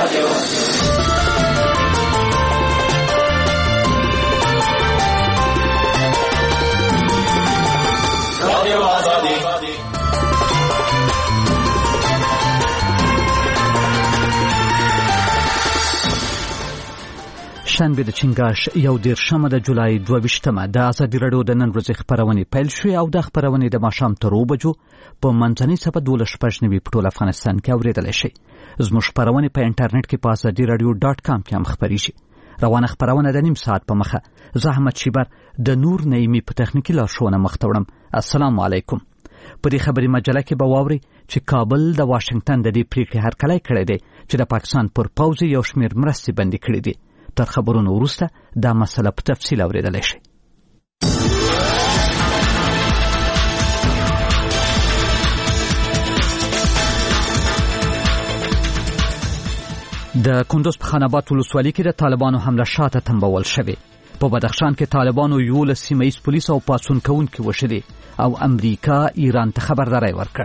شنبه د چنګاش 11 د جولای 22 د ازادي رادیو د نن ورځې خبرونه پیل شوې او د خبرونه د ماښام تر 2 بجو په منځنۍ صفحه 12 په ټول افغانستان کې اوریدل شي. زموږ خبرونه په انټرنیټ کې په azadiradio.com کې هم خبريږي. روانه خبرونه د نیم ساعت په مخه زحمت شیبر د نور نعیمی په تخنیکی لارښوونه مختوړم. السلام علیکم. په دې خبري مجله کې به واوري چې کابل د واشنگټن د دې پریکړې هرکلی کړی دی چې د پاکستان پر پوځ یو شمېر مرستې بندي کړې دي. تر خبرونو وروسته دا مسله په تفصیل اوریدل شي. د کندوز په خاناباد ولسوالۍ کې د طالبانو حمله شاته تنبول شوې. په بدخشان کې طالبانو 11 سیمه ییز پولیس او پاڅون کوونکي وشلي او امریکا ایران ته خبرداری ورکړ.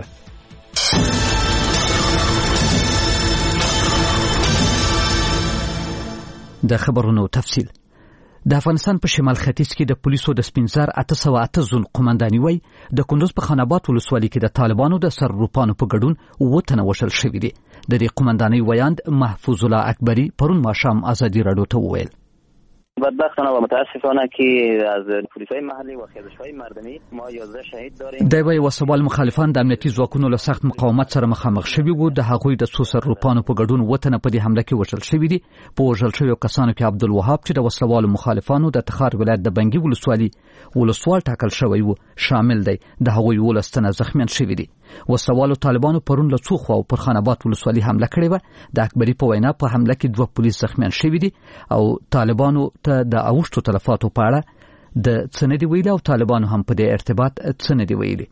د خبرونو تفصیل. د افغانستان په شمال ختیځ کې د پولیسو د سپینزر 808 زون قومنداني وای د کندوز په خاناباد ولسوالۍ کې د طالبانو د سرروپانو په ګډون وطن وشل شوې دي. د دې قومنداني ویاند محفوظ الله اکبری پرون ماښام ازادي رادیو ته وویل: بدبختانه و متاسفانه که از پلیسای محلی و خیزش‌های مردمی ما 11 شهید داریم. د وی وسوال مخالفان د امنیتي ځواکونو له سخت مقاومت سره مخامخ شوي وو. د هغوی د څو سرروپانو په ګډون وطن په دې حمله کې وژل شوي دي. په وژل شویو کسانو کې عبدالوهاب چې د وسلوالو مخالفانو د تخار ولایت د بنګي ولسوالۍ ولسوال ټاکل شوی وو شامل دی. د هغوی 12 تنه زخمیان شوي دي. وسلوالو طالبانو پرون له څو خواو پر خاناباد ولسوالۍ حمله کړې و. د اکبری په وینا په حمله کې 2 پولیس زخمیان شوي دي او طالبانو ته د اوښتو تلفاتو په اړه د څنډې ویلي او طالبانو هم په دې ارتباط څنډې ویلي.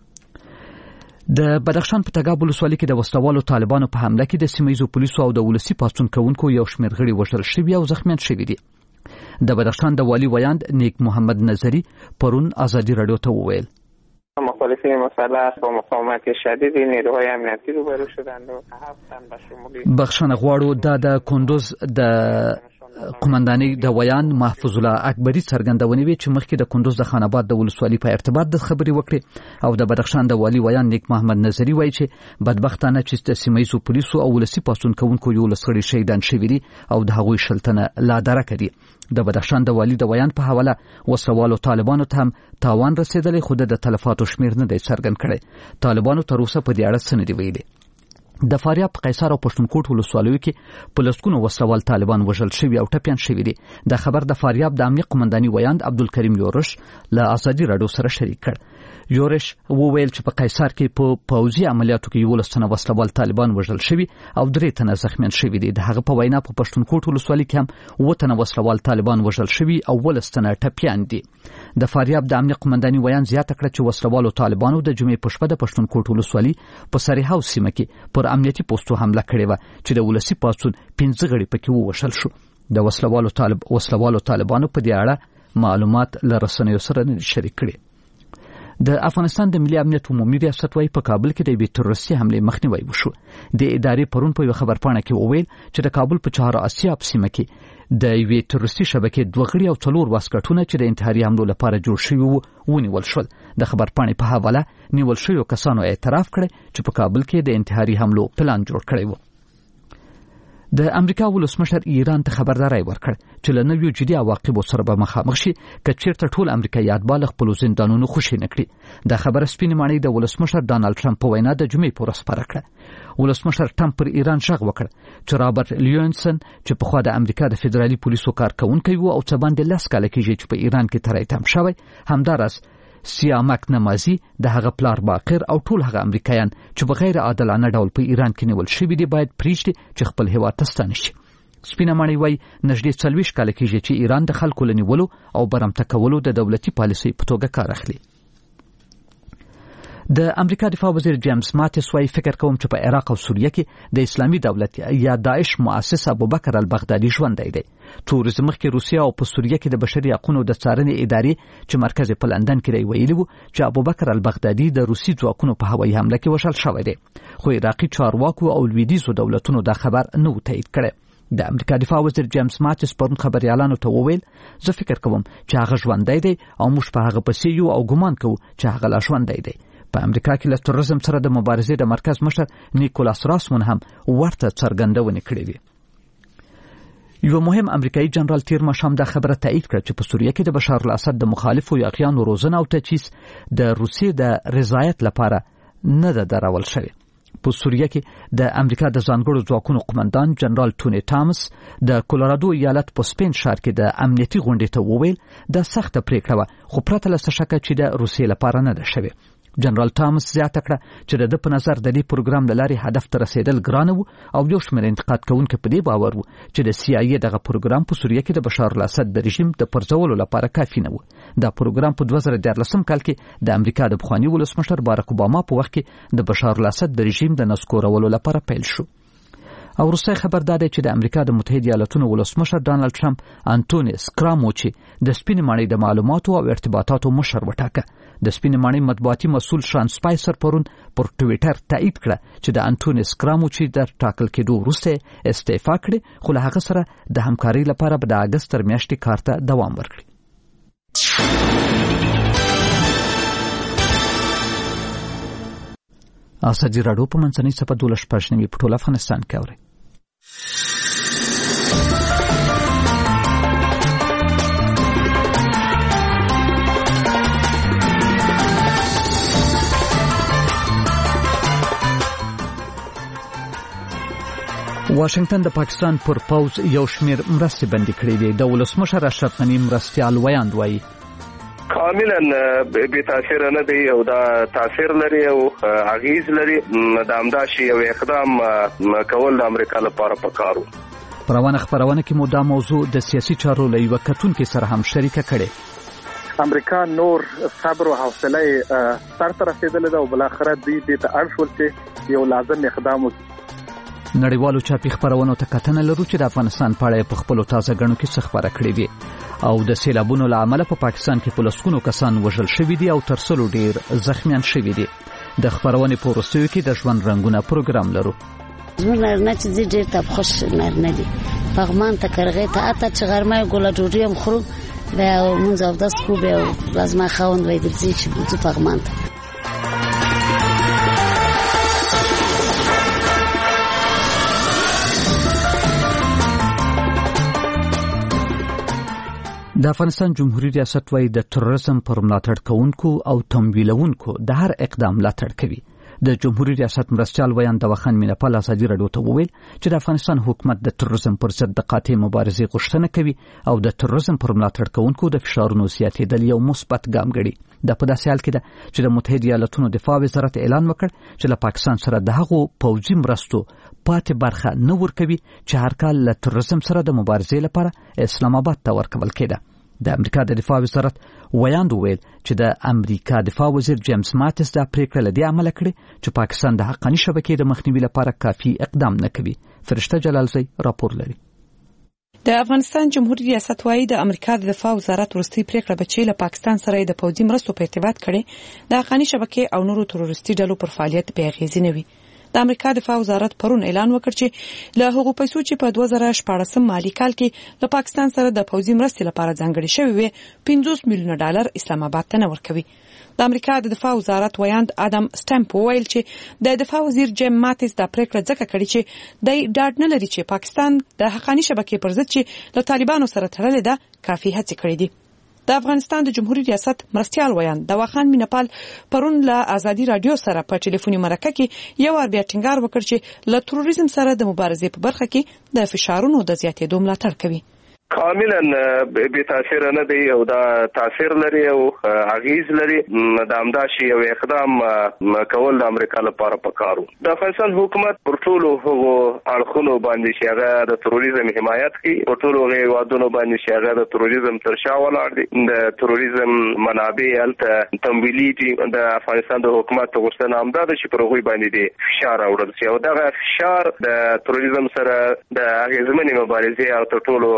د بدخشان په تګاب ولسوالۍ کې د وسلوالو طالبانو په حمله کې د سیمه‌ییزو پولیسو او د ولسي پاڅون کوونکو یو شمېر غړي وژل شوي او زخمیان شوي دي. د بدخشان د والی ویاند نیک محمد نظری پرون ازادي رادیو ته وویل: مخالفین مسلح با مقاومت شدید نیروهای امنیتی روبرو شدند و 7 تن به شمول بخښنه غواړو. دا د کندوز د قومنداني د ویان محفوظ الله اکبری څرګندونې وی چې مخکې د کندوز د خاناباد د ولسوالۍ په ارتباط د خبري وکړي او د بدخشان د والی ویان نیک محمد نظری وایي چې بدبختانه چې د سیمه‌ییزو پولیسو او ولسي پاڅون کوونکو یو لسړي شهیدان شوي دي او د هغوی شلتنه لا درکه دي. د بدخشان د والی د ویان په حواله وسوالو طالبانو ته هم تاوان رسیدلی خو د تلفاتو شمیر نه دی څرګند کړي. طالبانو تر اوسه په دې اړه څه نه دی ویلي. د فاریاب په قیصر او پښتونخوا ولسوالیو کې په لسګونو وسوال طالبان وژل شوي او ټپيان شوي دي. د خبر د فاریاب د امنیه قومنداني ویاند عبدالکریم یورش له ازادي رادیو سره شریک کړ. یورش وویل چې په قیصر کې په پوځي عملیاتو کې 11 تنه وسلوال طالبان وژل شوي او 3 تنه زخمیان شوي دي. د هغه په وینا په پښتونخوا ولسوالۍ کې هم 9 تنه وسلوال طالبان وژل شوي او 12 تنه ټپيان دي. د فاریاب د امنیه قومنداني ویان زیاته کړه چې وسلوالو طالبانو د جمعې په شپه د پښتونخوا ولسوالۍ په سریحاو سیمه کې پر امنیتي پوسټو حمله کړې و چې د ولسی پاڅون 15 غړي پکې ووشل شو. د وسلوالو طالبانو په دې اړه معلومات له رسنیو سره نه شریک کړي. د افغانستان د ملي امنیت عمومي ریاست وايي په کابل کې د یوې تروریستي حملې مخنیوی وشو. د ادارې پرون په یو خبرپاڼه کې وویل چې د کابل په چهار اسیاب سیمه کې د یوې تروریستي شبکې 2 غړي او 4 واسکټونه چې د انتحاري حملو لپاره جوړ شوي وو ونیول شول. د خبرپاڼې په حواله نیول شویو کسانو اعتراف کړی چې په کابل کې د انتحاري حملو پلان جوړ کړی وو. د امریکا ولسمشر ایران ته خبرداری ورکړ چې له نویو جدي عواقبو سره به مخامخ شي که چیرته ټول امریکایي اتباع خپل زندانونو خوشي نه کړي. د خبره سپینې ماڼۍ د ولسمشر ډانلډ ټرمپ په وینا د جمعې په ورځ خپره کړه. ولسمشر ټرمپ پر ایران شغ وکړ چې رابرټ لیونسن چې په خوا د امریکا د فدرالي پولیسو کارکونکي وو او څه باندې 10 کال کېږي چې په ایران کې ترای تم شوی همدارس سیامک نمازي د هغه پلار باقر او ټول هغه امریکایان چې بغیر عادلانه ډول په ایران کې نیول شوي دي باید پریږدي چې خپل هیواد ته ستانه شي. سپینه ماڼۍ وایي نږدې 40 کال کېږي چې ایران د خلکو لنیولو او برمته کولو د دولتي پالیسۍ په توګه کار اخلي. د امریکا دفاع وزیر جیمز ماتیس وايي فکر کوم چې په عراق او سوریه کې د اسلامي دولت یا داعش مؤسس ابوبکر البغدادي ژوندی دی. تورزم مخکې روسیه او په سوریه کې د بشري حقوقو د څارنې ادارې چې مرکز په لندن کې دی ویلي وو چې ابوبکر البغدادي د روسي ځواکونو په هوایي حمله کې وشل شوی دی، خو عراقي چارواکو او لویدیځو دولتونو دا خبر نه و تایید کړی. د امریکا دفاع وزیر جیمز ماتیس پرون خبريالانو ته وویل زه فکر کوم چې هغه ژوندی دی او موږ په هغه پسې یو او ګمان کوو چې هغه لا ژوندی دی. په امریکا کې له تروریزم سره د مبارزې د مرکز مشر نیکولاس راسمون هم ورته څرګندونې کړې وي. یو مهم امریکایي جنرال تیر ماښام دا خبره تایید کړه چې په سوریه کې د بشار الاسد د مخالفو یاغیانو روزنه او تجهیز د روسیې د رضایت لپاره نه ده درول شوی. په سوریه کې د امریکا د ځانګړو ځواکونو قومندان جنرال ټونی ټامس د کولورادو ایالت په سپین ښار کې د امنیتي غونډې ته وویل دا سخته پریکړه وه خو پرته له څه شکه چې د روسیې لپاره نه ده شوې. جنرال ټامس زیاته کړه چې د په نظر د دې پروګرام له لارې هدف ته رسیدل ګرانه وو او یو شمېر انتقاد کوونکي په دې باور وو چې د سی آی ای دغه پروګرام په سوریه کې د بشار الاسد د رژیم د پرځولو لپاره کافي نه وو. دا پروګرام په 2014 کال کې د امریکا د پخواني ولسمشر باراک اوباما په وخت کې د بشار الاسد د رژیم د نسکورولو لپاره پیل شو. او روسي خبر داده چې د امریکا د متحده ایالاتونو ولسمشر ډانلډ ټرمپ انټونی سکراموچي د سپین ماڼۍ د معلوماتو او ارتباطاتو مشر وټاکه. د سپین ماڼۍ مطبوعاتي مسول شان سپایسر پرون پر ټویټر تایید کړه چې د انټونی سکراموچي د ټاکل کېدو وروسته استعفا کړې خو له هغه سره د همکارۍ لپاره په اگست تر میاشتې کار ته دوام ورکړي. ازادي راډیو په منځنۍ صفحه 12 په ټول افغانستان کې اوري. واشنگټن د پاکستان پر پوز یو شمیر مرستې بندي کړې دي. د ولسمشر اشرف غنی مرستيال ویاند وایي کاملا به تاثیر نه دی او دا تاثیر لري او اغیز لري د امداشي او اقدام کول د امریکا لپاره پکارو. پروانه خبرونه کې مو دا موضوع د سیاسي چارو لوي وکټونکو سره هم شریکه کړي. امریکا نور صبر او حوصله سره تر رسیدل دا او بل اخر دی د ارشول چې یو لازم اقدام نړیوالو چاپی خبرونو ته کتنه لرو چې د افغانستان په اړه په خپل تازه غنو کې څه خبره کړې وي او د سیلابونو له امله په پاکستان کې په لسګونو کسان وژل شوي دي او ترڅلو ډیر زخمیان شوي دي. د خبرونې په وروستیو کې د ژوند رنگونه پروګرام لرو. زموږ نه چې ډیر ته خوش نه دي پغمان ته کرغه ته اته چې غرمه ګوله ډوډۍ هم خورو به مونږ او داس خو به لازم خوند وای درځي چې په پغمان ته. د افغانستان جمهوریت ریاست وايي د تروریزم پر ملاتړ کوونکو او تمویلونکو د هر اقدام ملاتړ کوي. د جمهوریت ریاست مرستيال ویاند وخان مینپال ازادي راډیو ته وویل چې د افغانستان حکومت د تروریزم پر ضد د قاطع مبارزې غوښتنه کوي او د تروریزم پر ملاتړ کوونکو د فشارونو زیاتېدل یو مثبت ګام ګڼي. د په داسې حال کې ده چې د متحده ایالاتونو دفاع وزارت اعلان وکړ چې له پاکستان سره د هغو پوځي مرستو پاتې برخه نه ورکوي چې هر کال له تروریزم سره د مبارزې لپاره اسلام آباد ته ورکول کېده. د امریکا د دفاع وزارت ویاند ویل چې د امریکا دفاع وزیر جیمز ماتیس دا پریکړه لدی عمل کړي چې پاکستان د حقاني شبکې د مخنیوي لپاره کافي اقدام نه کوي. فرشته جلالزی راپور لري. د افغانستان جمهوریت ریاست وايي د امریکا د دفاع وزارت ورستي پریکړه بچي له پاکستان سره د پوځي مرستو په ارتباط کړي د حقاني شبکې او نورو تروریستي ډلو پر فعالیت به اغیزه نه وي. د امریکا دفاع وزارت پرون اعلان وکړ چې له هغو پیسو چې په 2014 مالی کال کې له پاکستان سره د پوځي مرستې لپاره ځانګړي شوی وي 50 میلیون ډالر اسلام آباد ته نه ورکوي. د امریکا د دفاع وزارت ویاند ادم سټمپ ویل چې د دفاع وزیر جیم ماتیس دا پریکړه ځکه کړې چې د ډاډ نه لري چې پاکستان د حقاني شبکې پر ضد چې له طالبانو سره تړلې ده کافي هڅې کړې دي. د افغانستان د جمهوریت ریاست مرستيال ویاند د وخان مینپال پرون له ازادي رادیو سره په ټلیفوني مرکه کې یو ور بیا ټینګار وکړ چې له تروریزم سره د مبارزې په برخه کې د فشارونو د زیاتېدو ملاتړ کوي. کاملا به تاثیر نه دی او دا تاثیر لري او اغیز لري د امداشي او اقدام کول د امریکا لپاره پکارو. د افغانستان حکومت پر ټولو هغو اړخونو باندې چې هغه د تروریزم حمایت کوي او ټولو هیوادونو باندې چې هغه د تروریزم تر شا ولاړ دي د تروریزم منابع الته تمویلي دي. د افغانستان د حکومت غوښتنه همدا ده چې پر هغوی باندې د فشار راوړل شي او دغه فشار د تروریزم سره د اغیزمنې مبارزې او تر ټولو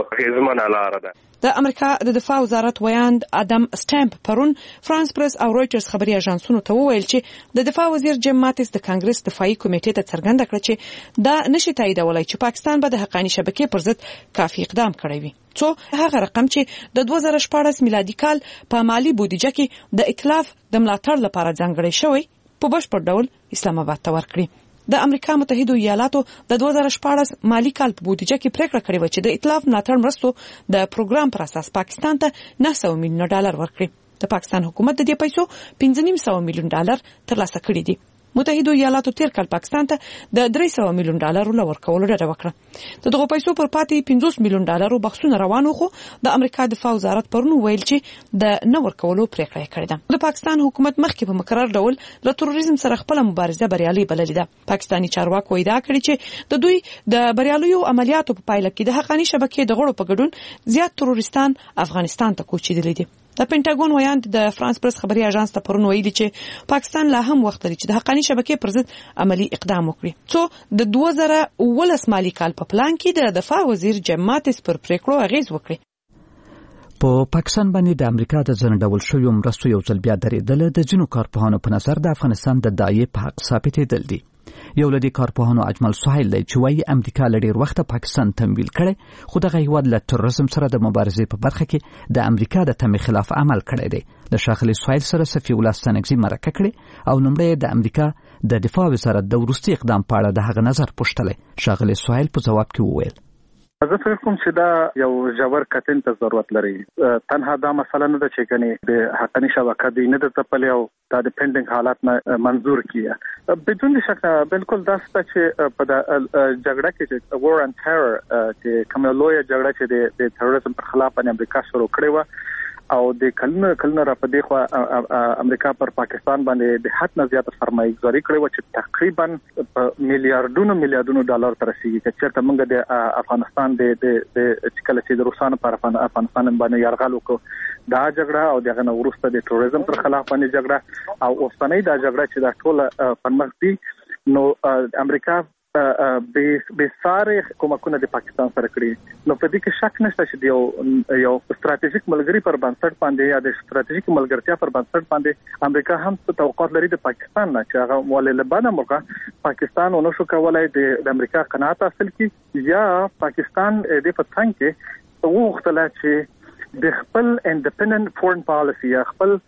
د امریکا د دفاع وزارت ویاند ادم سټامپ پرون فرانس پریس او رويټرز خبري اژانسونو ته وویل چې د دفاع وزیر جیم ماتیس د کانګرس دفاعي کمیټې ته څرګنده کړه چې دا نشي تاییدولای چې پاکستان به د حقانی شبکې پر ضد کافي اقدام کړی وي. څو هغه رقم چې د 2014 میلادي کال په مالی بودیجه کې د ائتلاف د ملاتړ لپاره ځانګړی شوی په بشپړ ډول اسلام آباد ته ورکړي. د امریکا متحده ایالاتو د 2014 مالی کال په بودیجه کې پریکړه کړې و چې د ائتلاف ملاتړ مرستو د پروګرام پر اساس پاکستان ته $900 میلیون ورکړي. د پاکستان حکومت د دې پیسو $5.5 میلیون ترلاسه کړي دي. متحده ایالاتو تیر کال پاکستان ته د $300 میلیون ورکولو ډډه وکړه. د دغه پیسو پر پاتې $50 میلیون بحثونه روان وو، د امریکا دفاع وزارت پرون ویل چې د نه ورکولو پریکړه کړې ده. د پاکستان حکومت مخکې په مقرر ډول له تروریزم سره خپل مبارزه بریالي بللې ده. پاکستانی چارواکو ادعا کړې چې د دوی د بریالیو عملیاتو په پایله کې د حقانی شبکې د غړو په ګډون زیات تروریستان افغانستان ته کوچېدلي دي. د پینټاګون ویاند د فرانس پریس خبري اژانس ته پرون ویلي چې پاکستان لا هم وخت لري چې د حقانی شبکې پر ضد عملی اقدام وکړي. څو د 2019 مالی کال په پلان کې د دفاع وزیر جیم ماتیس پر پریکړو اغیز وکړي. په پاکستان باندې د امریکا د ځن ډول شویو مرستو یو ځل بیا درېدل د جنو کارپوهانو په نظر د افغانستان د دایې په حق ثابتېدل دي. یو لدی کارپوهانو اجمل سهیل دی چې وايي امریکا لډیر وخت پاکستان تمویل کړي خو دغه هیواد له تروریزم سره د مبارزې په برخه کې د امریکا د تمې خلاف عمل کړی دی. د شاخلي سهیل سره صفي الله ستانکزي مرکه کړي او نومړی د امریکا د دفاع وزارت د وروستي اقدام په اړه د هغه نظر پوښتلی. شاخلي سهیل په جواب کې وویل زه فکر کوم چې دا یو ژور کتن ته ضرورت لري. تنها دا مسله نه ده چې کني د حقانی شبکه دی نه د تپلې او دا د پینډینګ حالات نه منظور کیه بدون شک. بالکل دا ست چې په جګړه کې چې وار اند ټیرر چې کومه لویه جګړه چې د تروریزم پر خلاف باندې امریکا شروع کړې و او د کلنه را په دغه امریکا پر پاکستان باندې د حد نه زیات سرمایه‌ګذاري کړې و چې تقریبا میلیارډونو ډالر تر رسیدي. چې موږ د افغانستان د کله چې د روسانو پر افغانستان باندې یرغل وکړ دا جګړه او دغه وروسته د تروریزم پر خلاف باندې جګړه او اوسنۍ دا جګړه چې د ټوله پرمختګ نو امریکا به ساره کومکونه د پاکستان سره کړی. نو په دې کې شک نشته چې یو استراتیژیک ملګری پر بنسټ باندې یا د استراتیژیک ملګرتیا پر بنسټ باندې امریکا هم توقعات لري د پاکستان نه چې هغه ولې لبنه موقع پاکستان ونو شو کولای د امریکا قناعت حاصل کړي یا پاکستان د پتنګ کې وغوښتل چې د خپل انډیپندنت فورن پالیسی یا خپل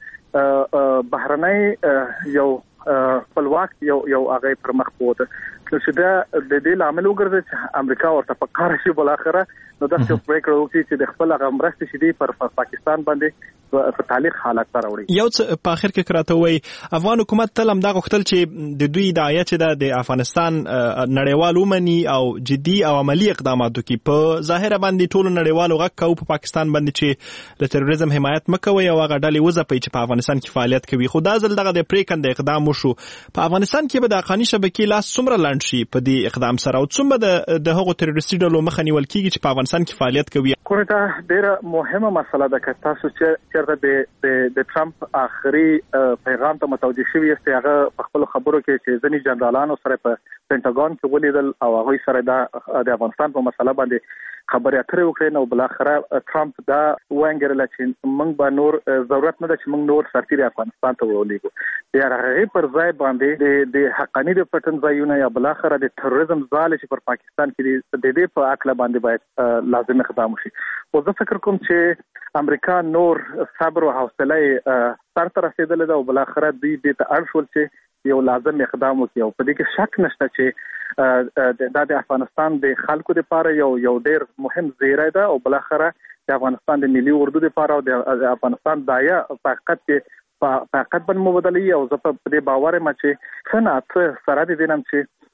بهرنۍ یو خپلواک یو هغه پر مخ بوته. نو چې دا د دې لامل وګرځي چې امریکا ورته په کار شي بل اخره نو دا څه پریکړه وکړي چې د خپل هغه مرستې شي پر پاکستان باندې په تعلیق حالت سره وړي. یو څه په اخر کې کراته وای افغان حکومت تل هم دا غوښتل چې د دوی د آیت چې د افغانستان نړیوال ومني او جدي او عملی اقدامات وکړي. په ظاهر باندې ټول نړیوال غږ په پاکستان باندې چې د تروریزم حمایت مکوي او هغه ډلې وځپي چې په افغانستان کې فعالیت کوي. خو دا ځل دغه د پریکند اقدام وشو. په افغانستان کې به د حقانی شبکې لاس څومره لاند شي په دې اقدام سره او څومره د هغو تروریستي ډلو مخه نیول کیږي چې په افغانستان کې فعالیت کوي. کومه ډیره مهمه مسله ده چې تاسو چې د ټرمپ آخري پیغام ته متوجه شوی است. هغه په خپل خبرو کې چې ځینې جنرالانو سره په پینټاګون کې ولیدل او هغه سره د افغانستان په مسله باندې خبرې اترې وکړې. نو بل اخره ټرمپ دا وانګرل چې موږ به نور ضرورت نه ده چې موږ نور سرتیري افغانستان ته ولېږو. د هغه پر ځای باندې د حقانی د پټن ځایونه یا بل اخره د تروریزم ځاله چې پر پاکستان کې د دې په اکل باندې باید لازم اقدام وشي. او زه فکر کوم چې امریکا نور صبر او حوصله سره تر رسیدل ده او بل اخره دوی د ارشول چې یو لازم اقدام وکړي. او په دې کې شک نشته چې د افغانستان د خلکو لپاره یو ډیر مهم زیری ده او بل اخره د افغانستان د ملي اردو لپاره او د افغانستان دایا په حقیقت باندې مبادله او زه په دې باور یم چې څنګه سره دې دینم چې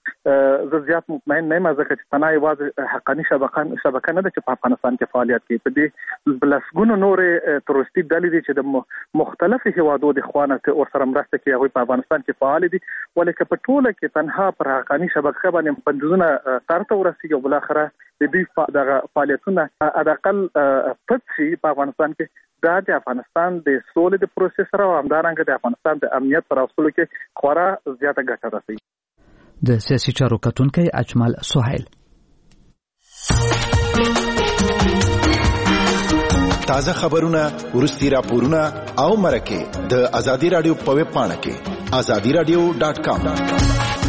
زه زیات مطمئن نه یم ځکه چې تنها یوازې حقاني شبکه نه ده چې په افغانستان کې فعالیت کوي. په دې بلسګونو نورې تروریستي ډلې دي چې د مختلفو هیوادو د خوانه ورسره مرسته کوي، هغوی په افغانستان کې فعال دي، ولکه په ټوله کې تنها پر حقاني شبکه باندې بندیزونه سرته ورسیږي او بالاخره د دوی دغه فعالیتونه حداقل پټ شي په افغانستان کې. دا د افغانستان د سولې د پروسس سره او همدارنګه د افغانستان د امنیت پر اصولو کې خورا زیاته ګټه رسوي. د سیاسي چارو کتونکي اجمل سهیل. تازه خبرونه، ورستي راپورونه او مرکه د ازادي رادیو په ویب پاڼه کې azadiradio.com.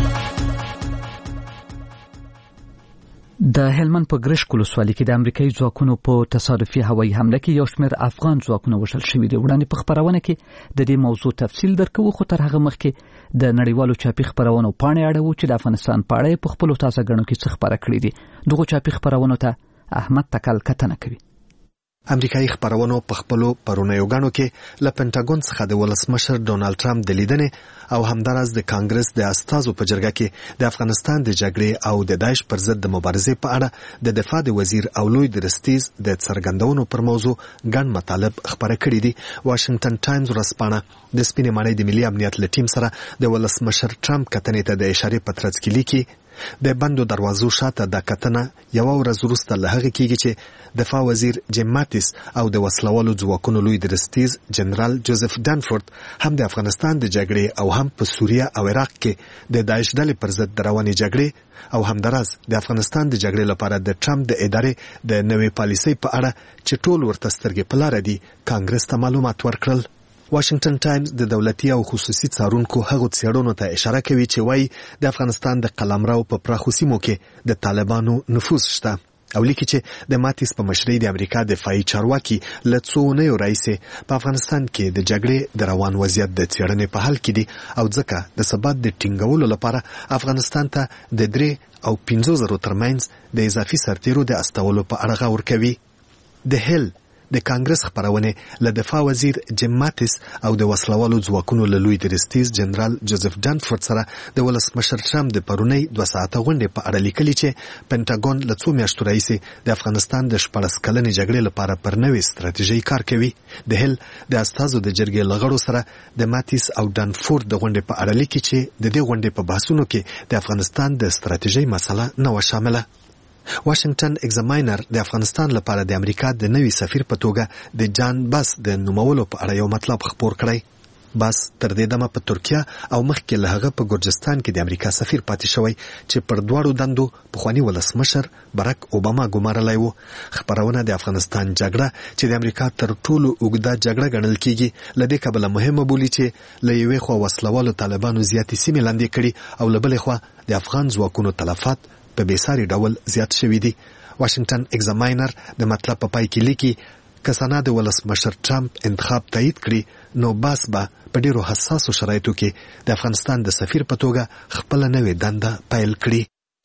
د هلمند په ګرشک ولسوالۍ کې د امریکایي ځواکونو په تصادفي هوایي حمله کې یو شمېر افغان ځواکونه وژل شوي دي. وړاندې په خبرونه کې د دې موضوع تفصیل درکوو، خو تر هغه مخکې د نړیوالو چاپي خبرونو پاڼې اړوو چې د افغانستان په اړه په خپلو تازه ګڼو کې څه خبره کړي دي. دغه چاپي خبرونو ته احمد تکل کتنه کوي. امریکایي خبرونو په خپلو پرونیو غاڼو کې له پینټاګون څخه د ولسمشر ډونالد ټرمپ د لیدنې او همداراز د کانګرس د استازو په جرګه کې د افغانستان د جګړې او د داعش پر ضد د مبارزې په اړه د دفاع د وزیر او لوی درستیز د څرګندونو پر موضوع ګڼ مطالب خبره کړي دي. واشنگټن ټایمز ورځپاڼه د سپینې ماڼۍ د ملي امنیت له ټیم سره د ولسمشر ټرمپ کتنې ته د اشارې په ترڅ کې لیکي د بندو دروازو شاته د کتنه یو ورځ وروسته له هغه کېږي چې دفاع وزیر جیم ماتیس او د وسلوالو ځواکونو لوی درستیز جنرال جوزف ډانفورد هم د افغانستان د جګړې او هم په سوریه او عراق کې د داعش ډلې پر ضد د روانې جګړې او همداراز د افغانستان د جګړې لپاره د ټرمپ د ادارې د نوې پالیسۍ په اړه چې ټول ورته سترګې په لاره دي کانګرس ته معلومات ورکړل. واشنگټن ټایمز د دولتي او خصوصي څارونکو هغو څېړنو ته اشاره کوي چې وایي د افغانستان د قلمرو په پراخو سیمو کې د طالبانو نفوذ شته او لیکي چې د ماتیس په مشرۍ د امریکا دفاعي چارواکي له څو اونیو راهیسې په افغانستان کې د جګړې د روان وضعیت د څېړنې په حال کې دي او ځکه د ثبات د ټینګولو لپاره افغانستان ته د 3 او 5 زرو ترمنځ د اضافي سرتیرو د استولو په اړه غور کوي. د هل د کانګرس خبرونه له دفاع وزیر جیم ماتیس او د وسلوالو ځواکونو له لوی درستیز جنرال جوزف ډانفورد سره د ولسمشر ټرمپ د پرونی 2 ساعته غونډې په اړه لیکلي چې پینټاګون له څو میاشتو راهیسې د افغانستان د 14 کلنې جګړې لپاره پر نوې ستراتیژي کار کوي. د هل د استازو د جرګې لغړو سره د ماتیس او ډانفورد د غونډې په اړه لیکي چې د دې غونډې په بحثونو کې د افغانستان د ستراتیژي مسله نه و شامله. واشنگټن ایگزاماینر د افغانستان لپاره د امریکا د نوي سفیر په توګه د جان باس د نومولو په اړه یو مطلب خبر کړی. باس تر دې دمه په ترکیه او مخکې له هغه په ګورجستان کې د امریکا سفیر پاتې شوی چې پر دواړو دندو پخوانی ولسمشر براک اوباما ګمارلی و. خبرونه د افغانستان جګړه چې د امریکا تر ټولو اوږده جګړه ګڼل کیږي له دې کبله مهمه بولي چې له یوې خوا وسلوالو طالبانو زیاتې سیمې لاندې کړي او له بلې خوا د افغان ځواکونو تلفات په بیساري ډول زیات شوي دي. واشنگټن ایگزاماینر د مطلب په پای کې لیکي کسانه د ولسمشر ټرمپ انتخاب تایید کړي نو باس به په ډیرو حساسو شرایطو کې د افغانستان د سفیر په توګه خپل نوې دنده پیل کړي.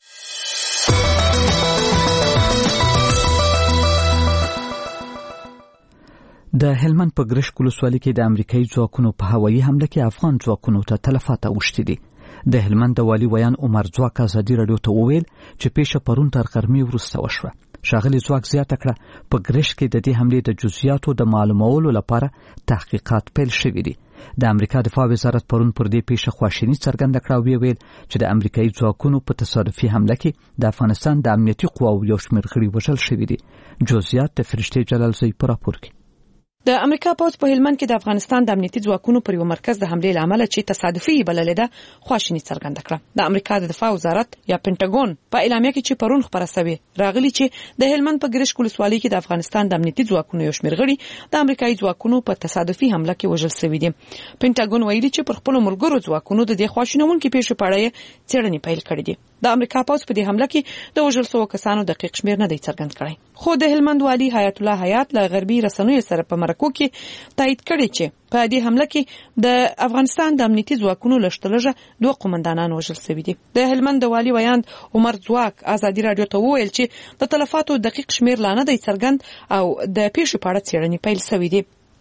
د هلمند په ګرشک ولسوالۍ کې د امریکایي ځواکونو په هوایي حمله کې افغان ځواکونو ته تلفات اوښتي دي. د هلمند د والي ویان عمر ځواک ازادي رادیو ته وویل چې پیښه پرون تر غرمې وروسته وشوه. ښاغلي ځواک زیاته کړه په ګرشک کې د دې حملې د جزئیاتو د معلومولو لپاره تحقیقات پیل شوي دي. د امریکا دفاع وزارت پرون پر دې پیښه خواشیني څرګنده کړه او ویل چې د امریکایي ځواکونو په تصادفي حمله کې د افغانستان د امنیتي قواو یو شمېر غړي وژل شوي دي. جزئیات د فرشتې جلالزی په راپور کې. د امریکا پوځ په هلمند کې د افغانستان د امنیتي ځواکونو پر یو مرکز د حملې لامل چې تصادفي بللې ده خواشیني څرګنده کړه. د امریکا د دفاع وزارت یا پینټاګون په اعلامیه کې چې پرون خبره شوې راغلي چې د هلمند په ګرشک ولسوالۍ کې د افغانستان د امنیتي ځواکونو یو شمېر غړي د امریکایي ځواکونو په تصادفي حمله کې وژل شوي دي. پینټاګون ویلي چې پر خپل ملګرو ځواکونو د دې خواشینونکو پیښو په اړه څېړنې پیل کړې دي. د امریکا پوځ په دې حمله کې د وژل شوو کسانو دقیق شمېر نه دی څرګند کړی. خو د هلمند والي حیات الله حیات له غربي رسنیو سره په مرکو کې تایید کړی چې په دې حمله کې د افغانستان د امنیتي ځواکونو لشتلجه 2 قومندانان وژل شوي دي. د هلمند والي ویان عمر ځواک ازادي رادیو ته وویل چې د تلفاتو دقیق شمېر لا نه دی څرګند او د پیښو په اړه څېړنې پیل شوې دي.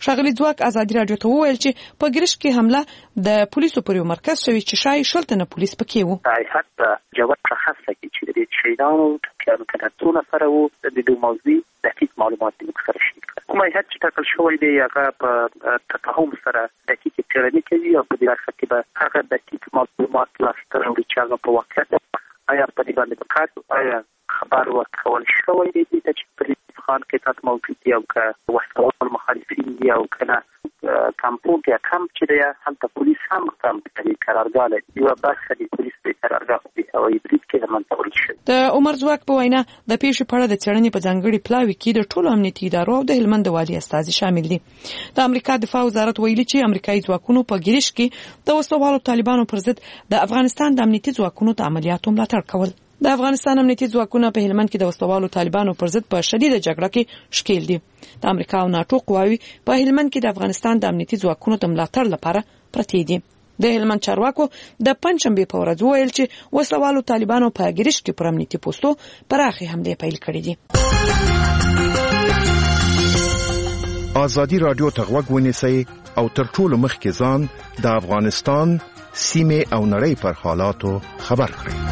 ښاغلي ځواک ازادي راډیو ته وویل چې په ګرشت کې حمله د پولیسو پر یو مرکز شوی چې شای شلتنه پولیس پکې وو. حتی جواب شخصه چې د شهیدانو ټکیانو کنټرول سره وو د دې موضوع دقیق معلومات د سره شي. کومه هیڅ چې ټاکل شوی دی هغه په تفاهم سره دقیق څېړنه کوي او په دې لاره کې به هغه دقیق معلومات لاسته راوړي چې هغه په واقعیت آیا په دې باندې بکات آیا خبر ورکول شوی دی چې په خان کې تاسو موجود دی او که وسوال مخالفین دی او کنه کمپون کې کم چې دی هلته پولیس هم کم په قرارګاه لري یو برخه دی پولیس په قرارګاه دی او هیبرید کې هم تورل شي. د عمر ځواک په وینا د پیښې په اړه د څېړنې په ځانګړي پلاوي کې د ټولو امنیتي ادارو او د هلمند والي استازي شامل دي. د امریکا دفاع وزارت ویلي چې امریکایي ځواکونو په ګرشت کې د وسلوالو طالبانو پر ضد د افغانستان د امنیتي ځواکونو د عملیاتو ملاتړ کول. د افغانستان امنیتي ځواکونه په هلمند کې د وسلوالو طالبانو پر ضد په شدیده جګړه کې ښکیل دي. د امریکا او ناتو قواوی په هلمند کې د افغانستان د امنیتي ځواکونو د ملاتړ لپاره پرتې دي. د هلمند چارواکو د پنځشنبه په ورځ ویل چې وسلوالو طالبانو په ګرشت کې پر امنیتي پوسټو پراخي حمله پیل کړې دي. ازادي رادیو ته غوږ ونیسئ او تر ټولو مخکې ځان د افغانستان سیمه او نړۍ پر حالاتو خبر کړئ.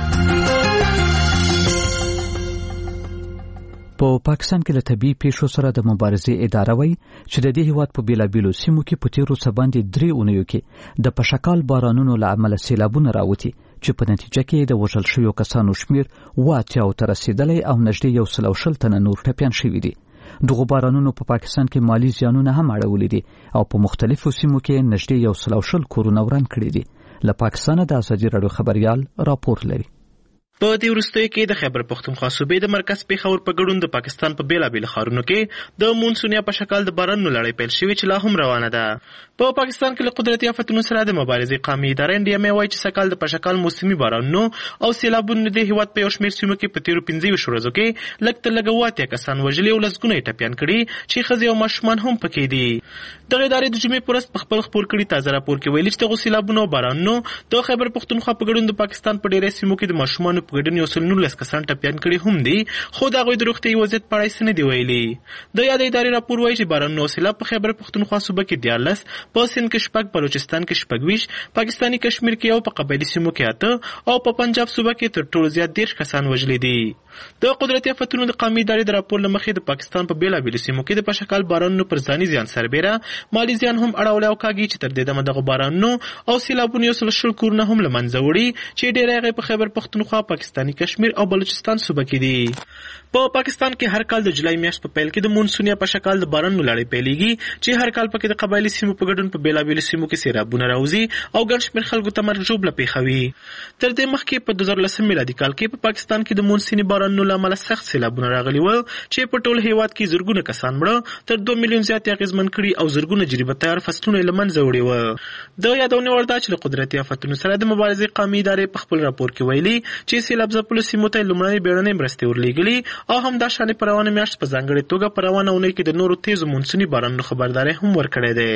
په پاکستان کې له طبي پیښو سره د مبارزې اداره وایي چې د دې هیواد په بیلابیلو سیمو کې په تیرو څه باندې 3 اونیو کې د پشکال بارانونو له امله سیلابونه راوتی چې په نتیجه کې د وژل شویو کسانو شمیر 80 ته رسیدلی او نږدې 160 تنه نور ټپیان شوي دي. دغه بارانونو په پاکستان کې مالی زیانونه هم اړولي دي او په مختلفو سیمو کې نږدې 100 کورونه وران کړي دي. له پاکستان د ازادي راډیو خبريال راپور لري. په دې وروستیو کې د خیبر پښتونخوا صوبې د مرکز پیښور په ګډون د پاکستان په بیلابیل ښارونو کې د مونسونیا په شکل د بارانونو لړۍ پیل شوې چې لا هم روانه ده. په پاکستان کې له قدرتي آفتونو سره د مبارزې قومي اداره NDMA وایي چې سکهال د پشکال موسمي بارانونو او سیلابونو د هیواد په یو شمېر سیمو کې په تیرو 15 ورځو کې لږ تر لږه 80 کسان وژلي او لسګونه یې ټپیان کړي چې ښځې او ماشومان هم پکې دي. دغه ادارې د جمعې په ورځ په خپل خپور کړي تازه راپور کې ویلي چې دغه سیلابونو او بارانونو د خیبر پښتونخوا په ګډون د پاکستان په ډېرې سیمو کې د ماشومانو په ګډون یو سل 19 کسان ټپیان کړي هم دي خو د هغوی د روغتیايي وضعیت په اړه څه نه دي ویلي. د یادې ادارې راپور وایي چې بارانونو او سیلاب په خیبر پښتونخوا صوبه کې 14 په سند کې 6 بلوچستان کې 26 پاکستاني کشمیر کې او په قبایلي سیمو کې 8 او په پنجاب صوبه کې تر ټولو زیات 10 کسان وژلي دي. د قدرتي آفتونو د قومي ادارې د راپور له مخې د پاکستان په بیلابیلو سیمو کې د پشکال بارانونو پر ځاني زیان سربېره مالي زیان هم اړولی او کاږي چې تر دې دمه دغه بارانونو او سیلابونو 100 کورونه هم له منځه وړي چې ډېری هغې په خیبر پښتونخوا پاکستاني کشمیر او بلوچستان صوبه کې دي. په پاکستان کې هر کال د جولای میاشت په پیل کې د مونسونیا په شکل د بارانونو لړۍ پیلېږي چې هر کال پکې د قبایلي سیمو په ګډون په بیلابیلو سیمو کې سیلابونه راوځي او ګڼ شمېر خلکو ته مرګ ژوبله پېښوي. تر دې مخکې په 2010 میلادي کال کې په پاکستان کې د مونسوني بارانونو له امله سخت سیلابونه راغلي ول چې په ټول هیواد کې زرګونه کسان مړه تر 2 میلیون زیات اغېزمن کړي او زرګونه جریبه تیار فصلونه له منځه وړي وو. د یادونه وړ ده چې له قدرتي آفتونو سره د مبارزې قومي ادارې په خپل راپور کې ویلي چې سیلاب ځپلو سیمو ته لومړنۍ بیړنۍ مرستې ورلېږلي او همداشانې په روانه میاشت په ځانګړې توګه په روانه اونۍ کې د نورو تیزو مونسوني بارانونو خبرداری هم ورکړی دی.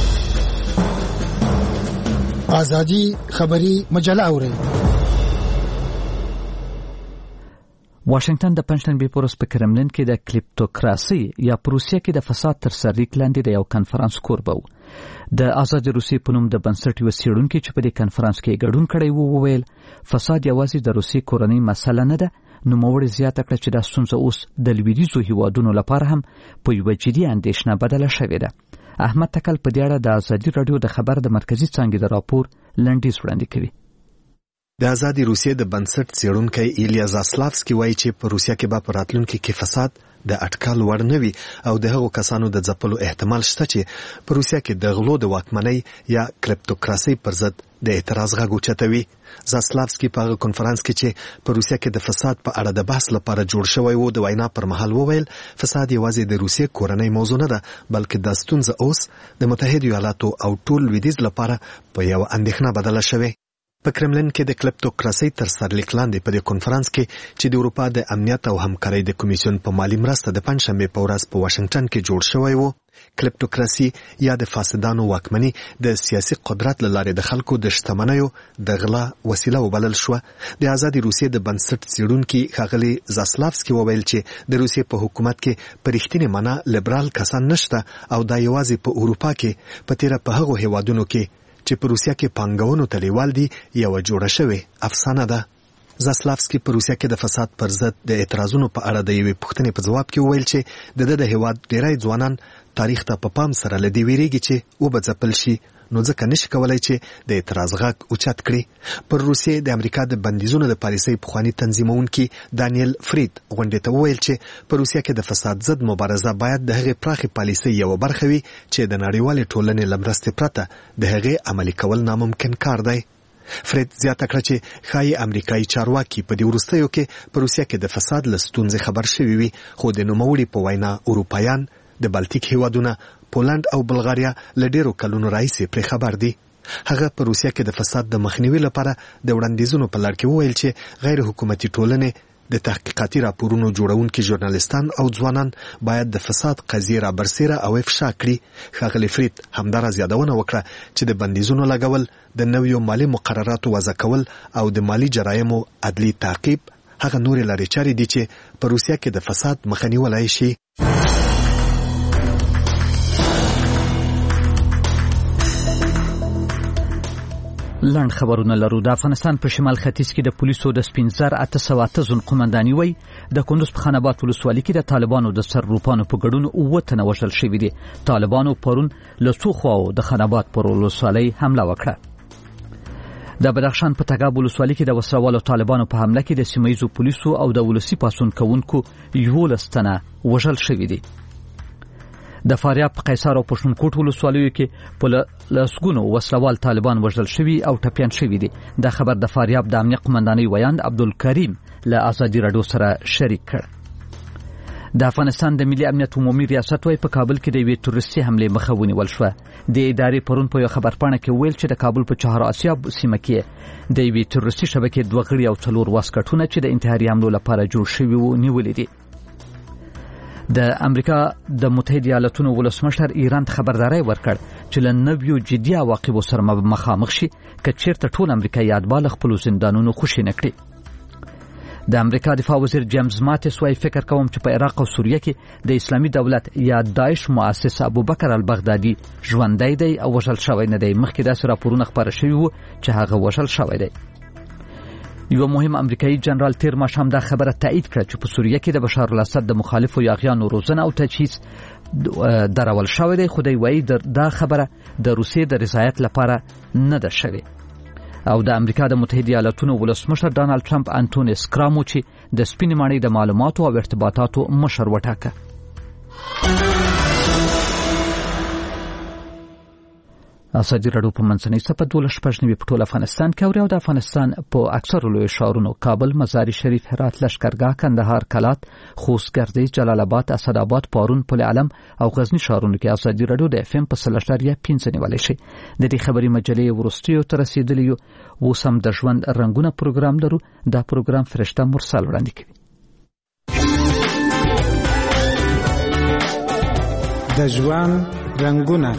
ازادي خبري مجله اوري. واشنگټن د پنځشنبه په ورځ په کرملین کې د کلیپټوکراسي یا پروسیا کې د فساد تر سرلیک لاندې د یو کنفرانس کوربه و. د آزاد روسیې په نوم د بنسټ یو څېړونکي چې په دې کنفرانس کې ګډون کړی وو وویل فساد یوازې د روسیې کورنۍ مسله نه ده. نوموړي زیاته کړه چې دا ستونزه اوس د لویدیځو هیوادونو لپاره هم په یوه جدي اندېښنه بدله شوې ده. احمد تکل په دې اړه د ازادي راډیو د خبر د مرکزي څانګې د راپور لنډیز وړاندې کوي. د آزادي روسیې د بنسټ څېړونکی ایلیا زاسلافسکي وایي چې په روسیا کې به په راتلونکي کې فساد د اټکل وړ نه وي او د هغو کسانو د ځپلو احتمال شته چې په روسیا کې د غلو د واکمنۍ یا کلیپټوکراسي پر ضد د اعتراض غږ اوچتوي. زاسلافسکي په هغه کنفرانس کې چې په روسیا کې د فساد په اړه د بحث لپاره جوړ شوی و د وینا پر مهال وویل فساد یوازې د روسیې کورنۍ موضوع نه ده بلکې دا ستونزه اوس د متحده ایالاتو او ټول لویدیځ لپاره په یو اندېښنه بدله شوې. په کرملین کې د کلیپټوکراسي تر سرلیک لاندې په دې کنفرانس کې چې د اروپا د امنیت او همکارۍ د کمیسیون په مالی مرسته د پنځشنبه په ورځ په واشنگټن کې جوړ شوی و، کلیپټوکراسي یا د فاسدانو واکمني د سیاسي قدرت لاره د خلکو د شتمنیو د غلا وسیله وبلل شو. د آزادې روسیې د بنسټ څیړونکي ښاغلي زاسلافسکي وویل چې د روسیې په حکومت کې په رښتینې معنا لیبرال کسان نشته او دا یوازې په اروپا کې په تیره په هغو هیوادونو کې چې په روسیا کې پانګونو ته لیوال دي یو جوړه شوې افسانه ده. زاسلافسکي په روسیا کې د فساد پر ضد د اعتراضونو په اړه د یوې پوښتنې په ځواب کې وویل چې د هیواد ډیری ځوانان تاریخ ته په پام سره لدی ویریږي چې وبځپل شي، نو ځکه نشي کولای چې د اعتراض غږ اوچت کړي. پر روسیې د امریکا د بندیزونو د پالیسۍ پخوانی تنظیمونکي دانیل فریډ غونډې ته وویل چې په روسیا کې د فساد ضد مبارزه باید د هغې پراخې پالیسۍ یو برخه وي چې د نړیوالې ټولنې له مرستې پرته د هغې عملي کول ناممکن کار دی. فریډ زیاته کړه چې ښایي امریکایي چارواکي په دې وروستیو کې په روسیا کې د فساد له ستونزې خبر شوي وي، خو د نوموړي په وینا اروپایان د بالتیک هیوادونه، پولند او بلغاریا له ډیرو کلونو راهیسې پرې خبر دي. هغه په روسیا کې د فساد د مخنیوي لپاره د وړاندیزونو په لړ کې وویل چې غیر حکومتي ټولنې، د تحقیقاتي راپورونو جوړونکي ژورنالیستان او ځوانان باید د فساد قضیې را برسېره او افشا کړي. ښاغلي فریډ همداراز یادونه وکړه چې د بندیزونو لګول، د نویو مالي مقرراتو وضع کول او د مالي جرایمو عدلي تعقیب هغه نورې لارې چارې دي چې په روسیا کې د فساد مخه نیولی شي. لنډ خبرونه لرو. د افغانستان په شمال ختیځ کې د پولیسو د سپینزر 808 زون قومنداني وای د کندوز په خاناباد ولسوالۍ کې د طالبانو د سرروپانو په ګډون 9 تنه وژل شوي دي. طالبانو پرون له څو خواو د خاناباد پر ولسوالۍ حمله وکړه. د بدخشان په تګاب ولسوالۍ کې د وسروالو طالبانو په حمله کې د سیمایزو پولیسو او د ولسی پاسون کوونکو 11 تنه وژل شوي دي. د فاریاب په قیصر او پښتونخوا ولسوالیو کې په لسګونو وسلوال طالبان وژل شوي او ټپيان شوي دي. دا خبر د فاریاب د امنیت قومندانۍ ویاند عبدالکریم له آزادي رادیو سره شریک کړ. د افغانستان د ملي امنیت عمومي ریاست وايي په کابل کې د یوې تروریستي حملې مخه ونیول شوه. د ادارې پرون په یو خبرپاڼه کې ویل چې د کابل په چهار اسیا سیمه کې د یوې تروریستي شبکې 2 غړي او 4 واسکټونه چې د انتحاري حملو لپاره جوړ شوي وو نیولې دي. د امریکا د متحده ایالاتونو ولسمشر ایران ته خبرداري ورکړ چې له نویو جدي عواقبو سره مخامخ شي که چیرته ټول امریکایي اتباع خپل زندانونو خوشي نکړي. د امریکا دفاع وزیر جیمز ماتس وايي فکر کوم چې په عراق او سوریه کې د اسلامي دولت یا داعش مؤسس ابوبکر البغدادي ژوندی دی او وژل شوی نه دی. مخکې داسې راپورونه خبره شوي وو چې هغه وژل شوی دی. یو مهم امریکایي جنرال تیر ماښام دا خبره تایید کړه چې په سوریه کې د بشار الاسد د مخالفو یاغیانو روزنه او تجهیز درول شوی دی. خو دی وایي دا خبره د روسیې د رضایت لپاره نه ده شوې. او د امریکا د متحده ایالاتونو ولسمشر ډانلډ ټرمپ انټونی سکرامو چې د سپینې ماڼۍ د معلوماتو او ارتباطاتو مشر وټاکه. آزادي رادیو په منځنۍ صفحه 12 په ټول افغانستان کې او د افغانستان په اکثر لوی ښارونو کابل، مزار شریف، هرات، لشکرګاه، کندهار، کلات، خوست، ګردیز، جلال آباد، اسداباد، پارون، پل علم او غزنی ښارونو کې آزادي رادیو د FM په 3.5 نیولای شي. د دې خبري مجلې ورستیو تر رسیدلی یو وسم د ژوند رنگونه پروګرام درو. دا پروګرام فرشته مرسل وړاندې کوي. د ژوند رنگونه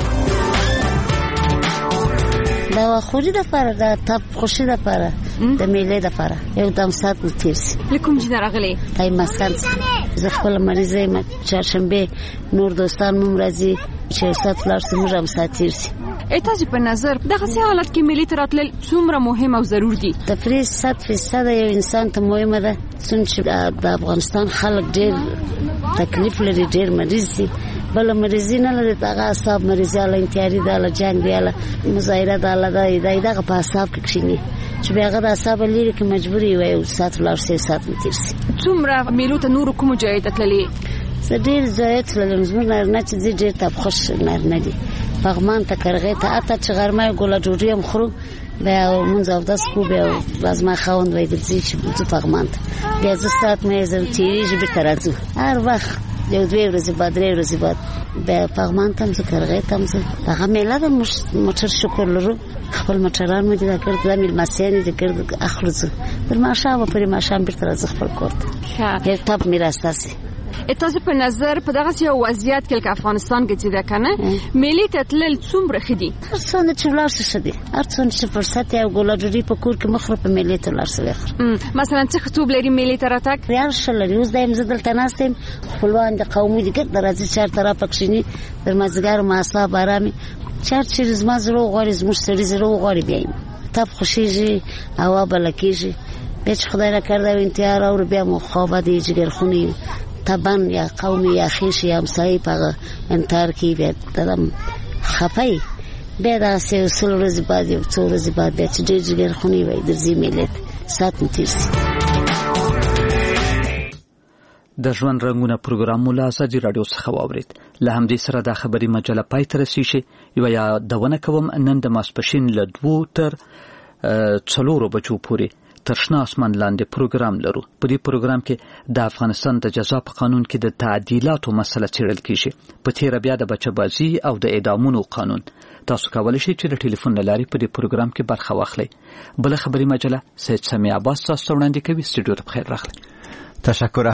دا خوري د پاره د تپ خوشي د پاره د میلې د پاره یو دم سات متیرسي لیکم جن راغلي تای مسکن زه خپل مریضه ما چهارشنبه نور دوستان مم راځي چې سات لار سمره هم ساتيرسي. تاسو په نظر دغه حالت کې ملي تراتل څومره مهم او ضروري دي؟ تفریز 100% یو انسان ته مهمه ده چې د افغانستان خلک ډېر تکلیف لري، ډېر مریض دي. بل مریضی نه لري، دغه اصحاب مریضی له انتحاري د جنگ دی له مظاهره د دغه په حساب کې کښینی چې بیا د اصحاب لري کې مجبوري وي او سات لار سه سات مترسي. څومره میلو ته نور کوم ځای ته تللی؟ ډېر ځای ته تللی زموږ نه چې ډېر ته خوش نه دي. پغمان ته کرغه ته اته چې غرمه ګوله ډوډۍ هم خورو بیا مونږ او داس کو بیا باز ما خوند وای د چې پغمان ته بیا زه سات مې زم تیری چې به ترازو هر وخت یو 2 ورځې بعد 3 ورځې بعد بیا پغمان تم زه کرغې تم زه هغه میله د موټر شکر لرو خپل موټران مې دا کړ د میل مسیانې د کړ اخرځ در ماشه په ماشام بیرته راځ خپل کوړه یو ټاپ میراث تاسو په نظر په دغه یو وضعیت کې افغانستان کې چې دا کنه ملي تتلل څومره خدي څنګه چې ولر څه دي ارڅون چې فرصت یو ګولډري په کور کې مخره په ملي تلل څه مثلا څه خطوب لري ملي تراتک ریال شلري اوس دایم زدل تناستم خپلوان د قومي دي ګر راځي چار طرف پکښینی در مازګار ماسا بارامي چار چې زما زرو غوړې زموږ سړي زرو غوړې بیایم تاب خوشيږي هوا بلکیږي به خدای را کړو انتظار او بیا مو خوابه دي جګر خونی تبان یا قومي یا خیش یا همسایه په انتار کې به دم خپای به دا سه ورځې بعد یو 2 ورځې بعد به چې ډېر خونی وای درځي ملت سات تیرسي د ژوند رنگونه پروګرام مولا ساجي رادیو څخه واورید له همدې سره د خبري مجله پای ته رسیږي یو یا دونه کوم نن د ماسپښین له 2 تر 4 بجو پورې ترشنا اسمان لاندې پروګرام لرو په دې پروګرام کې د افغانستان د جزا په قانون کې د تعدیلاتو مسله څېړل کیږي په تیر بیا د بچبازي او د اعدامونو قانون تاسو کولای شئ چې د ټلیفون لارې په دې پروګرام کې برخه واخلئ بل خبري مجله سید سمیع عباس تاسو وړاندې کوي سټوډیو ته بخیر راغلی تشکر